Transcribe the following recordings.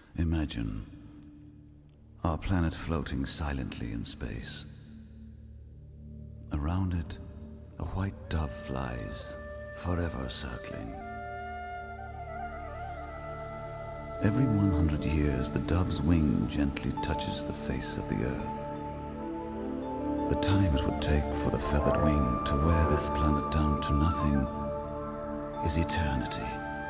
Imagine our planet floating silently in space. Around it, a white dove flies, forever circling. Every 100 years, the dove's wing gently touches the face of the Earth. The time it would take for the feathered wing to wear this planet down to nothing is eternity.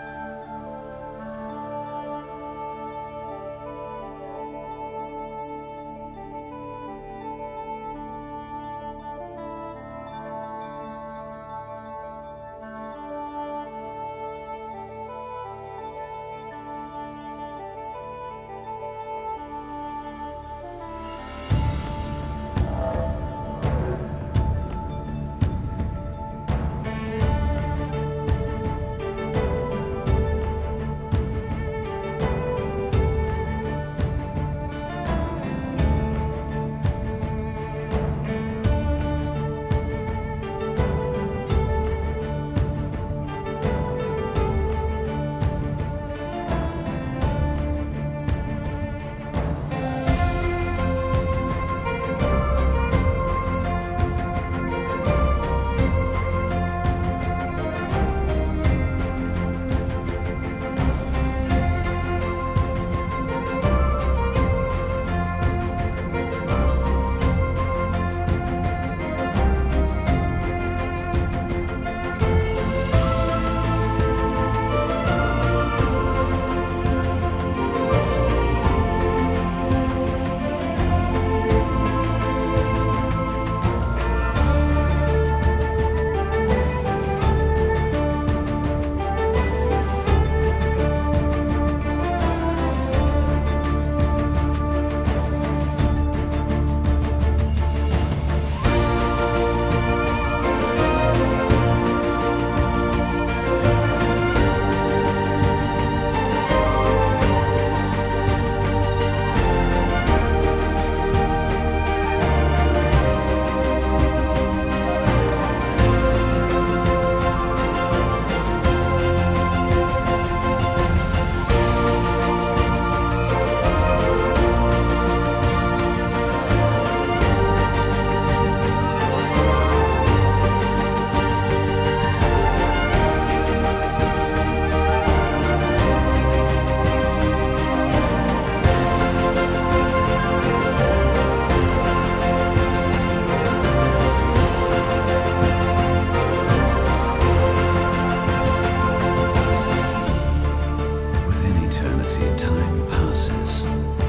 Time passes.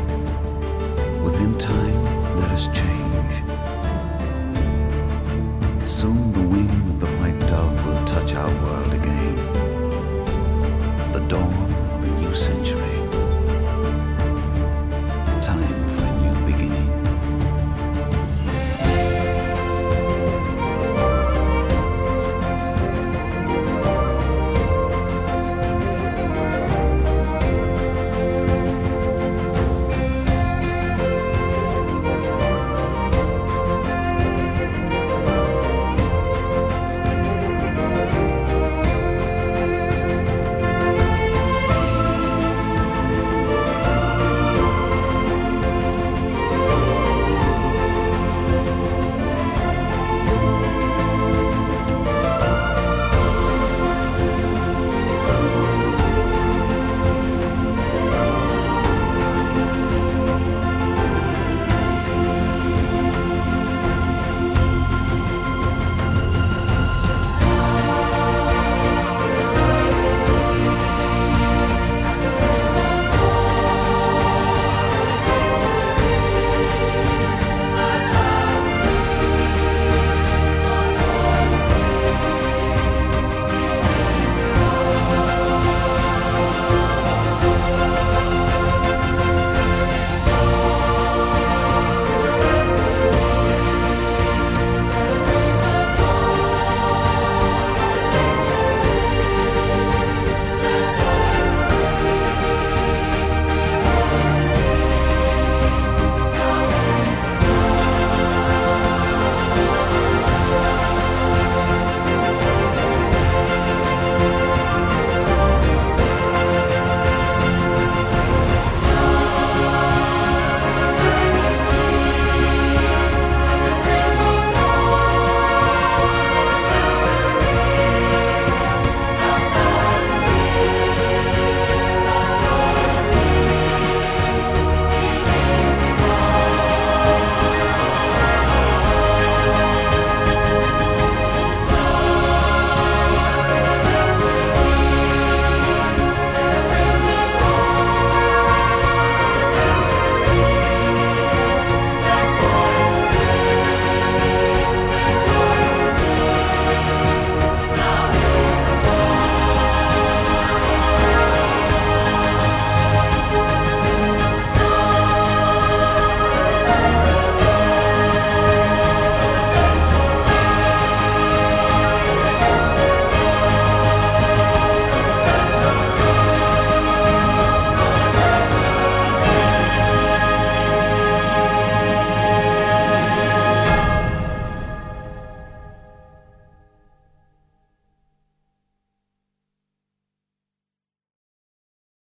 Within time, there is change. Soon the wing of the white dove will touch our world again. The dawn of a new century.